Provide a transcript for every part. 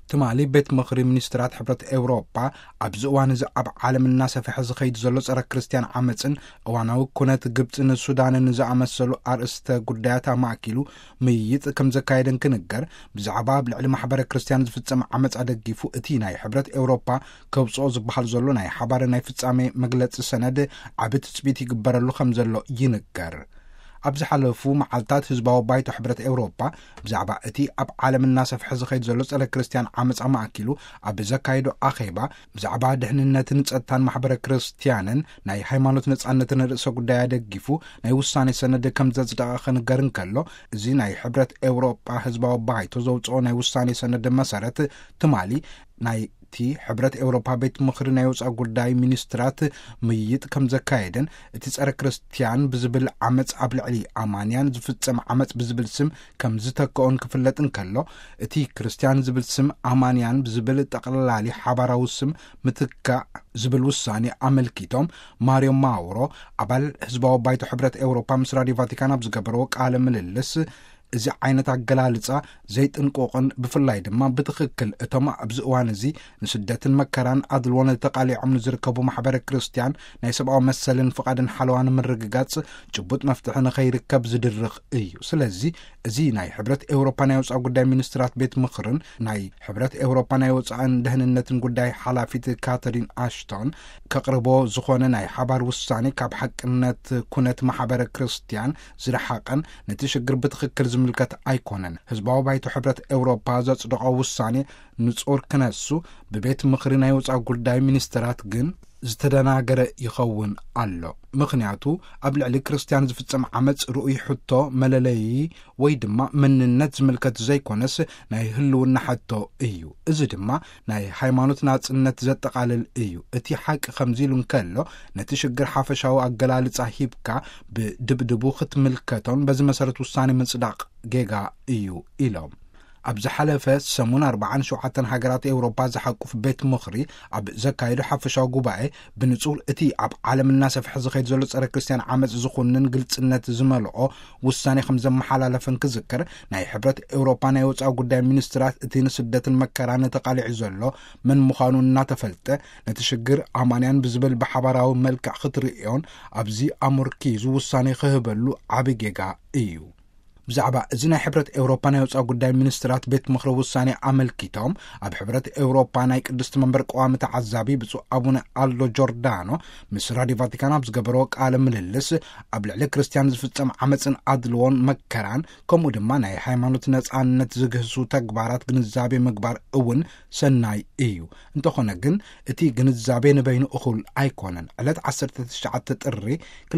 ትማሊ ቤት ምኽሪ ሚኒስትራት ሕብረት ኤውሮጳ ኣብዚ እዋን እዚ ኣብ ዓለም እናሰፍሐ ዝኸይድ ዘሎ ጸረ ክርስቲያን ዓመፅን እዋናዊ ኩነት ግብፅን ሱዳንን ዝኣመሰሉ ኣርእስተ ጉዳያት ኣማኪሉ ምይይጥ ከም ዘካየደን ክንገር ብዛዕባ ኣብ ልዕሊ ማሕበረ ክርስቲያን ዝፍጸም ዓመፅ ኣደጊፉ እቲ ናይ ሕብረት ኤውሮጳ ከብፅኦ ዝበሃል ዘሎ ናይ ሓባር ናይ ፍጻሜ መግለፂ ሰነድ ዓብ ትፅቢት ይግበረሉ ከም ዘሎ ይንገር። ኣብ ዝሓለፉ መዓልታት ህዝባዊ ባይቶ ሕብረት ኤውሮጳ ብዛዕባ እቲ ኣብ ዓለም እናሰፍሐ ዝኸይድ ዘሎ ጸረ ክርስቲያን ዓመፅ ኣማኪሉ ኣብ ዘካየዶ ኣኼባ ብዛዕባ ድሕንነትን ጸጥታን ማሕበረ ክርስቲያንን ናይ ሃይማኖት ነጻነትን ርእሰ ጉዳይ ኣደጊፉ ናይ ውሳኔ ሰነድ ከም ዘጽደቐ ክንገር እንከሎ እዚ ናይ ሕብረት ኤውሮጳ ህዝባዊ ባይቶ ዘውፅኦ ናይ ውሳኔ ሰነድ መሰረት ትማሊ ናይቲ ሕብረት ኤውሮጳ ቤት ምኽሪ ናይ ወፃኢ ጉዳይ ሚኒስትራት ምይይጥ ከም ዘካየደን እቲ ጸረ ክርስቲያን ብዝብል ዓመፅ ኣብ ልዕሊ ኣማንያን ዝፍጸም ዓመፅ ብዝብል ስም ከም ዝተክኦን ክፍለጥ እንከሎ እቲ ክርስቲያን ዝብል ስም ኣማንያን ብዝብል ጠቕላሊ ሓባራዊ ስም ምትካዕ ዝብል ውሳኔ ኣመልኪቶም ማርዮ ማውሮ ኣባል ህዝባዊ ባይቶ ሕብረት ኤውሮጳ ምስ ራድዮ ቫቲካን ኣብ ዝገበረዎ ቃለ ምልልስ እዚ ዓይነት ኣገላልጻ ዘይጥንቆቕን ብፍላይ ድማ ብትኽክል እቶም ኣብዚ እዋን እዚ ንስደትን መከራን ኣድልዎን ተቃሊዖም ንዝርከቡ ማሕበረ ክርስቲያን ናይ ሰብኣዊ መሰልን ፍቓድን ሓለዋን ምርግጋጽ ጭቡጥ መፍትሒ ንኸይርከብ ዝድርኽ እዩ። ስለዚ እዚ ናይ ሕብረት ኤውሮጳ ናይ ወፃኢ ጉዳይ ሚኒስትራት ቤት ምኽርን ናይ ሕብረት ኤውሮጳ ናይ ወፃኢን ድህንነትን ጉዳይ ሓላፊት ካተሪን ኣሽቶን ከቕርቦ ዝኾነ ናይ ሓባር ውሳኔ ካብ ሓቅነት ኩነት ማሕበረ ክርስቲያን ዝረሓቐን ነቲ ሽግር ብትኽክል ዝምልከት ኣይኮነን። ህዝባዊ ባይቶ ሕብረት ኤውሮጳ ዘጽድቆ ውሳኔ ንጹር ክነሱ ብቤት ምኽሪ ናይ ወፃኢ ጉዳይ ሚኒስትራት ግን ዝተደናገረ ይኸውን ኣሎ። ምክንያቱ ኣብ ልዕሊ ክርስቲያን ዝፍጸም ዓመፅ ርኡይ ሕቶ መለለይ ወይ ድማ መንነት ዝምልከት ዘይኮነስ ናይ ህልውና ሕቶ እዩ። እዚ ድማ ናይ ሃይማኖት ናጽነት ዘጠቃልል እዩ። እቲ ሓቂ ከምዚ ኢሉ እንከሎ ነቲ ሽግር ሓፈሻዊ ኣገላልጻ ሂብካ ብድብድቡ ክትምልከቶን በዚ መሰረት ውሳኔ ምጽዳቕ ጌጋ እዩ ኢሎም። ኣብ ዝሓለፈ ሰሙን 47 ሃገራት ኤውሮጳ ዝሓቁፍ ቤት ምኽሪ ኣብ ዘካየዱ ሓፈሻዊ ጉባኤ ብንጹር እቲ ኣብ ዓለም እናሰፍሐ ዝኸይድ ዘሎ ጸረ ክርስቲያን ዓመፅ ዝኹንን ግልጽነት ዝመልኦ ውሳኔ ከም ዘመሓላለፈን ክዝክር ናይ ሕብረት ኤውሮጳ ናይ ወፃኢ ጉዳይ ሚኒስትራት እቲ ንስደትን መከራን ተቃሊዑ ዘሎ ምን ምዃኑ እናተፈልጠ ነቲ ሽግር ኣማንያን ብዝብል ብሓባራዊ መልክዕ ክትርእዮን ኣብዚ ኣሞርኪዙ ውሳኔ ክህበሉ ዓብ ጌጋ እዩ። ብዛዕባ እዚ ናይ ሕብረት ኤውሮጳ ናይ ወፃኢ ጉዳይ ሚኒስትራት ቤት ምኽሪ ውሳኔ ኣመልኪቶም ኣብ ሕብረት ኤውሮጳ ናይ ቅድስቲ መንበር ቀዋሚ ተዓዛቢ ብፁዕ ኣቡነ ኣልዶ ጆርዳኖ ምስ ራድዮ ቫቲካን ኣብ ዝገበሮ ቃለ ምልልስ ኣብ ልዕሊ ክርስቲያን ዝፍጸም ዓመፅን ኣድልዎን መከራን ከምኡ ድማ ናይ ሃይማኖት ነጻነት ዝግህሱ ተግባራት ግንዛቤ ምግባር እውን ሰናይ እዩ። እንተኾነ ግን እቲ ግንዛቤ ንበይኑ እኹል ኣይኮነን። ዕለት 19 ጥሪ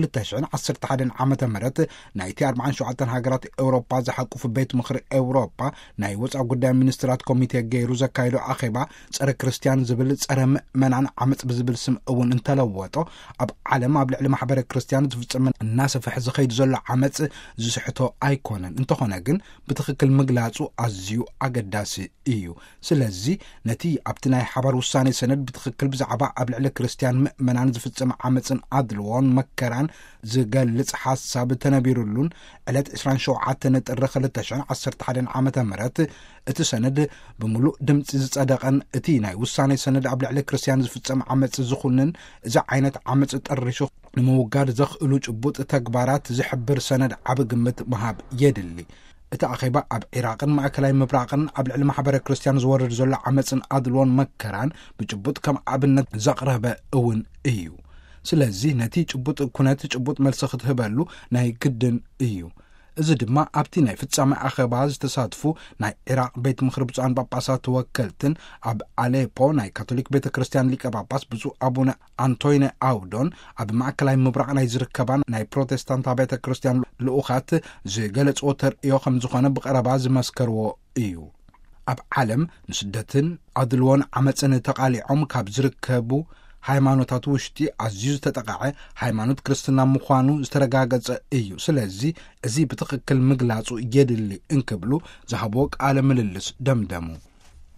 2011 ዓመተ ምህረት ናይቲ 47 ሃገራት ኤውሮጳ ዝሓቁፍ ቤት ምኽሪ ኤውሮጳ ናይ ወፃኢ ጉዳይ ሚኒስትራት ኮሚቴ ገይሩ ዘካይዶ ኣኼባ ጸረ ክርስቲያን ዝብል ጸረ ምእመናን ዓመፅ ብዝብል ስም እውን እንተለወጦ ኣብ ዓለም ኣብ ልዕሊ ማሕበረ ክርስቲያን ዝፍጸም እናሰፍሐ ዝኸይድ ዘሎ ዓመፅ ዝስሕቶ ኣይኮነን። እንተኾነ ግን ብትኽክል ምግላጹ ኣዝዩ ኣገዳሲ እዩ። ስለዚ ነቲ ኣብቲ ናይ ሓባር ውሳኔ ሰነድ ብትኽክል ብዛዕባ ኣብ ልዕሊ ክርስቲያን ምእመናን ዝፍጸም ዓመፅን ኣድልዎን መከራን ዝገልጽ ሓሳብ ተነቢሩሉን ዕለት 27 ጥሪ 2011 ዓመተ ምህረት እቲ ሰነድ ብምሉእ ድምፂ ዝጸደቐን እቲ ናይ ውሳኔ ሰነድ ኣብ ልዕሊ ክርስቲያን ዝፍጸም ዓመፅ ዝኹንን እዚ ዓይነት ዓመፅ ጠሪሹ ንምውጋድ ዘኽእሉ ጭቡጥ ተግባራት ዝሕብር ሰነድ ዓብ ግምት ምሃብ የድሊ። እቲ ኣኼባ ኣብ ኢራቅን ማእከላይ ምብራቅን ኣብ ልዕሊ ማሕበረ ክርስቲያን ዝወርድ ዘሎ ዓመፅን ኣድልዎን መከራን ብጭቡጥ ከም ኣብነት ዘቕረበ እውን እዩ። ስለዚ ነቲ ጭቡጥ ኩነት ጭቡጥ መልሲ ክትህበሉ ናይ ግድን እዩ። እዚ ድማ ኣብቲ ናይ ፍጻሜ ኣኼባ ዝተሳትፉ ናይ ኢራቅ ቤት ምኽሪ ብፁዓን ጳጳሳት ተወከልትን ኣብ ኣሌፖ ናይ ካቶሊክ ቤተ ክርስቲያን ሊቀ ጳጳስ ብፁዕ ኣቡነ አንቶኒ ኣውዶን ኣብ ማእከላይ ምብራቅ ናይ ዝርከባን ናይ ፕሮቴስታንት ቤተ ክርስቲያን ልኡኻት ዝገለጽዎ ተርእዮ ከም ዝኾነ ብቐረባ ዝመስከርዎ እዩ። ኣብ ዓለም ንስደትን ኣድልዎን ዓመፅን ተቃሊዖም ካብ ዝርከቡ ሃይማኖታት ውሽጢ ኣዝዩ ዝተጠቃዐ ሃይማኖት ክርስትና ምዃኑ ዝተረጋገጸ እዩ። ስለዚ እዚ ብትኽክል ምግላጹ የድሊ እንክብሉ ዝሃቦ ቃለ ምልልስ ደምደሙ።